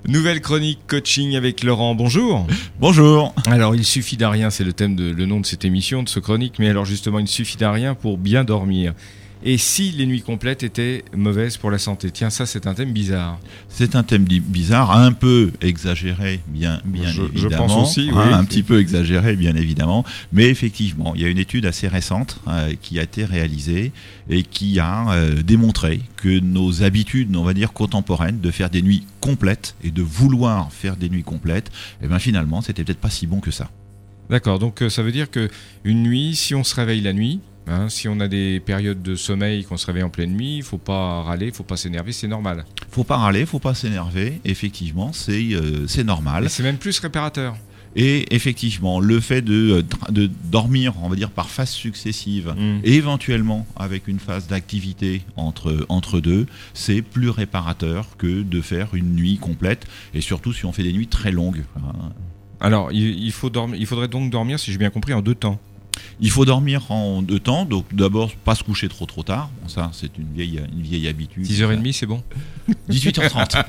Nouvelle chronique coaching avec Laurent, bonjour. Bonjour. Alors il suffit d'un rien, c'est le nom de cette émission, de ce chronique, mais alors justement il suffit d'un rien pour bien dormir. Et si les nuits complètes étaient mauvaises pour la santé? Tiens, ça c'est un thème bizarre. C'est un thème bizarre, un peu exagéré, bien évidemment. Je pense aussi, oui. Un petit peu exagéré, bien évidemment. Mais effectivement, il y a une étude assez récente qui a été réalisée et qui a démontré que nos habitudes, on va dire contemporaines, de faire des nuits complètes et de vouloir faire des nuits complètes, eh ben finalement, c'était peut-être pas si bon que ça. D'accord, donc ça veut dire qu'une nuit, si on se réveille la nuit, si on a des périodes de sommeil, qu'on se réveille en pleine nuit, il ne faut pas râler, il ne faut pas s'énerver, c'est normal. Il ne faut pas râler, il ne faut pas s'énerver, effectivement, c'est normal. Et c'est même plus réparateur. Et effectivement, le fait de dormir, on va dire, par phases successives, et éventuellement avec une phase d'activité entre deux, c'est plus réparateur que de faire une nuit complète, et surtout si on fait des nuits très longues. Alors, il faudrait donc dormir, si j'ai bien compris, en 2 temps. Il faut dormir en 2 temps, donc d'abord pas se coucher trop tard, bon, ça c'est une vieille habitude. 6h30 c'est bon. 18h30.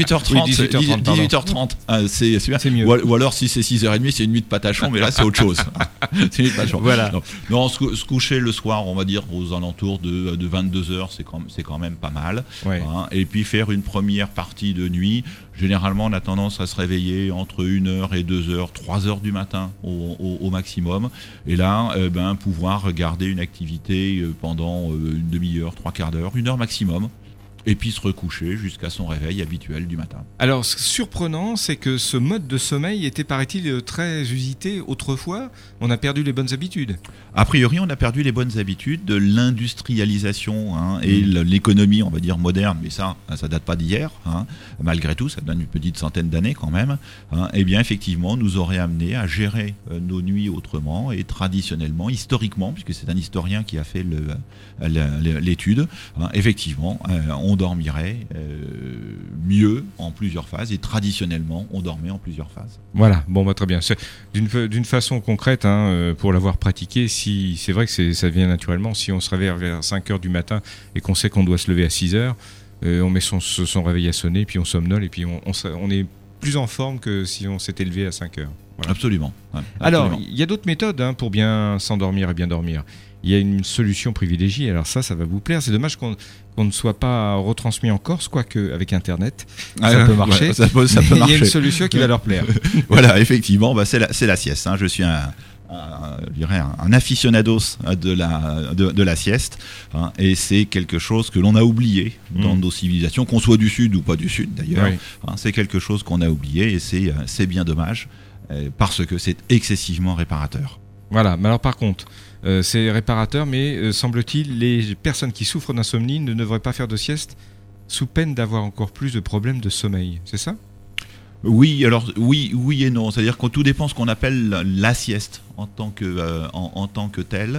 18h30, c'est bien. C'est mieux. Ou alors si c'est 6h30, c'est une nuit de patachon, mais là c'est autre chose. C'est une nuit de patachon. Voilà. Non, se coucher le soir, on va dire aux alentours de 22h, c'est quand même pas mal. Ouais. Et puis faire une première partie de nuit. Généralement, on a tendance à se réveiller entre 1h et 2h, 3h du matin au maximum. Et là, pouvoir regarder une activité pendant une demi-heure, 3/4 d'heure, 1 heure maximum. Et puis se recoucher jusqu'à son réveil habituel du matin. Alors, ce surprenant, c'est que ce mode de sommeil était, paraît-il, très usité autrefois. On a perdu les bonnes habitudes. A priori, on a perdu les bonnes habitudes de l'industrialisation et l'économie, on va dire, moderne. Mais ça date pas d'hier. Malgré tout, ça donne une petite centaine d'années quand même. Eh bien, effectivement, nous aurait amené à gérer nos nuits autrement et traditionnellement, historiquement, puisque c'est un historien qui a fait l'étude. Effectivement, on dormirait mieux en plusieurs phases et traditionnellement on dormait en plusieurs phases. Voilà, bon très bien. C'est d'une façon concrète, pour l'avoir pratiqué, si c'est vrai que ça vient naturellement, si on se réveille vers 5h du matin et qu'on sait qu'on doit se lever à 6h, on met son réveil à sonner, puis on somnole et puis on est plus en forme que si on s'était levé à 5h. Voilà. Absolument. Ouais, alors, il y a d'autres méthodes pour bien s'endormir et bien dormir. Il y a une solution privilégiée, alors ça va vous plaire. C'est dommage qu'on ne soit pas retransmis en Corse, quoique avec Internet, ça peut marcher. Ça peut marcher. Il y a une solution qui va leur plaire. Voilà, effectivement, c'est la sieste. Je suis un aficionados de la sieste, et c'est quelque chose que l'on a oublié dans nos civilisations, qu'on soit du Sud ou pas du Sud d'ailleurs. Oui. C'est quelque chose qu'on a oublié et c'est bien dommage parce que c'est excessivement réparateur. Voilà, mais alors par contre, c'est réparateur, mais semble-t-il, les personnes qui souffrent d'insomnie ne devraient pas faire de sieste sous peine d'avoir encore plus de problèmes de sommeil, c'est ça ? Oui, alors oui et non. C'est-à-dire que tout dépend de ce qu'on appelle la sieste en tant que telle.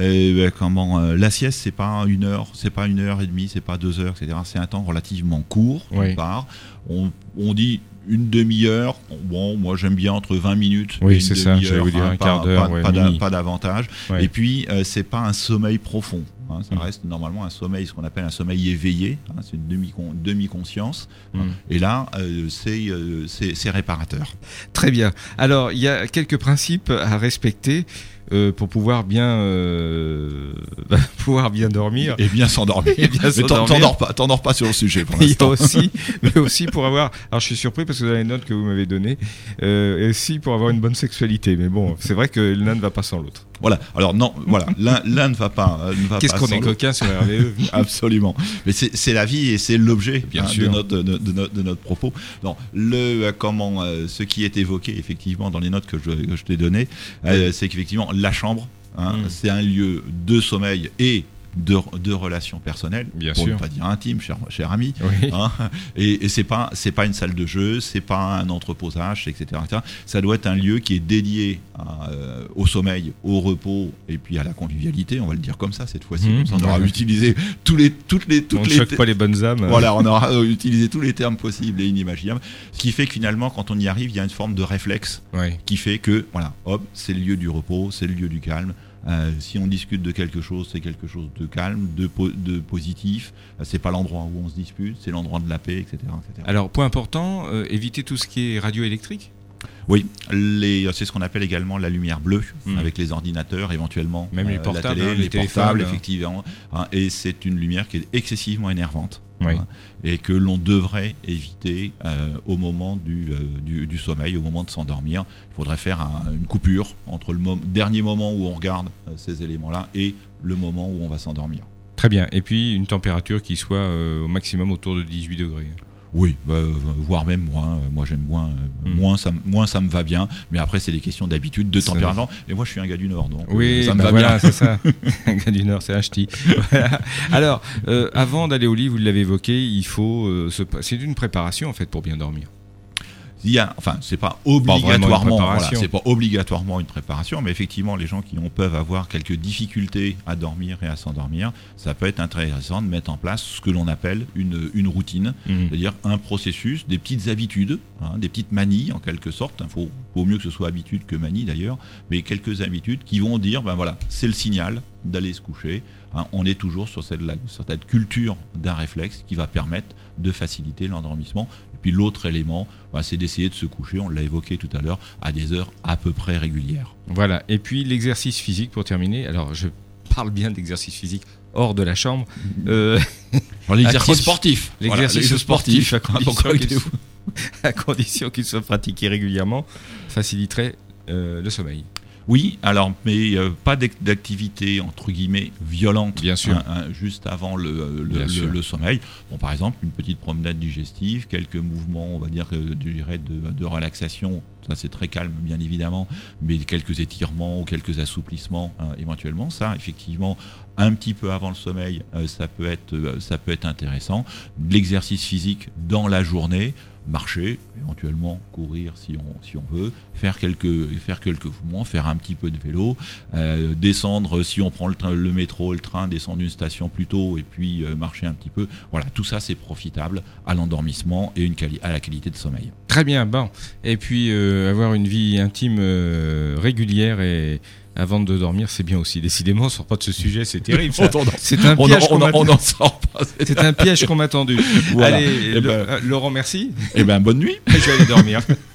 La sieste, c'est pas 1 heure, c'est pas 1h30, c'est pas 2 heures, etc. C'est un temps relativement court. Oui. On dit une demi-heure. Bon, moi j'aime bien entre 20 minutes. Oui, et c'est une ça. demi-heure, J'allais vous dire un quart d'heure. Pas davantage. Ouais. Et puis c'est pas un sommeil profond. Ça reste normalement un sommeil, ce qu'on appelle un sommeil éveillé. C'est une demi-conscience. Et là, c'est réparateur. Très bien. Alors, il y a quelques principes à respecter pour pouvoir bien dormir. Et bien s'endormir. Mais t'endors pas sur le sujet pour l'instant. Mais aussi pour avoir... Alors, je suis surpris parce que dans les notes que vous m'avez données, et aussi pour avoir une bonne sexualité. Mais bon, c'est vrai que l'un ne va pas sans l'autre. Voilà. Alors non, voilà, l'un ne va pas. Qu'est-ce qu'on est coquin sur RVE. Absolument. Mais c'est la vie et c'est l'objet de notre propos. Non, ce qui est évoqué effectivement dans les notes que je t'ai données, c'est qu'effectivement la chambre, c'est un lieu de sommeil et de relations personnelles, bien pour sûr. ne pas dire intime, cher ami. Oui. Et c'est pas une salle de jeu, c'est pas un entreposage, etc. Ça doit être un lieu qui est dédié au sommeil, au repos et puis à la convivialité. On va le dire comme ça cette fois-ci. On aura utilisé on ne choque pas les bonnes âmes. Voilà, on aura utilisé tous les termes possibles et inimaginables. Ce qui fait que finalement, quand on y arrive, il y a une forme de réflexe qui fait que, voilà, hop, c'est le lieu du repos, c'est le lieu du calme. Si on discute de quelque chose, c'est quelque chose de calme, de positif. C'est pas l'endroit où on se dispute, c'est l'endroit de la paix, etc. etc. Alors, point important, éviter tout ce qui est radioélectrique. Oui, c'est ce qu'on appelle également la lumière bleue, avec les ordinateurs, éventuellement même les portables, la télé, les les téléphones, portables, effectivement. Et c'est une lumière qui est excessivement énervante. Oui. Et que l'on devrait éviter au moment du sommeil, au moment de s'endormir. Il faudrait faire une coupure entre le dernier moment où on regarde ces éléments-là et le moment où on va s'endormir. Très bien. Et puis une température qui soit au maximum autour de 18 degrés. Oui, voire même moins. Moi, j'aime moins ça me va bien. Mais après, c'est des questions d'habitude, de tempérament. Et moi, je suis un gars du Nord, donc oui, ça me va bien. C'est ça. Un gars du Nord, c'est un ch'ti. Voilà. Alors, avant d'aller au lit, vous l'avez évoqué, il faut c'est une préparation en fait pour bien dormir. C'est pas obligatoirement, c'est pas obligatoirement une préparation, mais effectivement, les gens qui peuvent avoir quelques difficultés à dormir et à s'endormir, ça peut être intéressant de mettre en place ce que l'on appelle une routine, c'est-à-dire un processus, des petites habitudes, des petites manies en quelque sorte. Faut mieux que ce soit habitude que manie d'ailleurs, mais quelques habitudes qui vont dire, c'est le signal d'aller se coucher. On est toujours sur cette culture d'un réflexe qui va permettre de faciliter l'endormissement. Et puis l'autre élément, c'est d'essayer de se coucher, on l'a évoqué tout à l'heure, à des heures à peu près régulières. Voilà, et puis l'exercice physique pour terminer. Alors je parle bien d'exercice physique hors de la chambre. L'exercice sportif. L'exercice sportif, à condition qu'il soit pratiqué régulièrement, faciliterait le sommeil. Oui, alors, mais pas d'activité entre guillemets violente, bien sûr, juste avant le sommeil. Bon, par exemple, une petite promenade digestive, quelques mouvements, on va dire, de relaxation. Ça, c'est très calme, bien évidemment, mais quelques étirements ou quelques assouplissements éventuellement. Ça, effectivement, un petit peu avant le sommeil, ça peut être intéressant. L'exercice physique dans la journée. Marcher, éventuellement courir si on veut, faire quelques mouvements, faire un petit peu de vélo, descendre si on prend le métro, le train, descendre d'une station plus tôt et puis marcher un petit peu. Voilà, tout ça c'est profitable à l'endormissement et à la qualité de sommeil. Très bien, bon. Et puis avoir une vie intime régulière et avant de dormir, c'est bien aussi. Décidément, on sort pas de ce sujet, c'est terrible. C'est un piège on n'en sort pas. C'est un piège qu'on m'a tendu. Voilà. Allez, Laurent, merci. Bonne nuit. Je vais aller dormir.